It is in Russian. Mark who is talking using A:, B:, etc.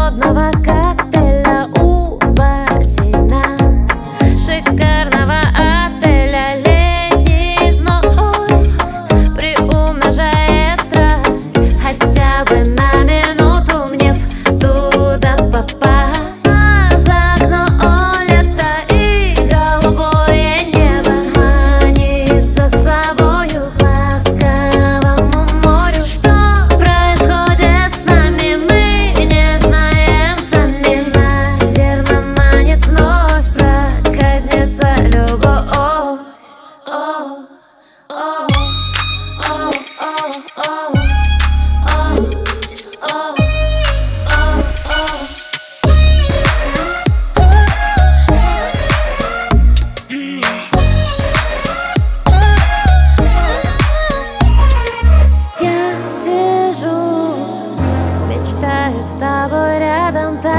A: модного коктейля у бассейна, шикарного отеля летний зной приумножает страсть. Хотя бы на минуту мне б туда попасть. А за окном лето и голубое небо манит за собою к ласковому морю. Что происходит с нами, мы не знаем сами. Наверно, манит вновь проказнится любовь. Я сижу, мечтаю с тобой рядом.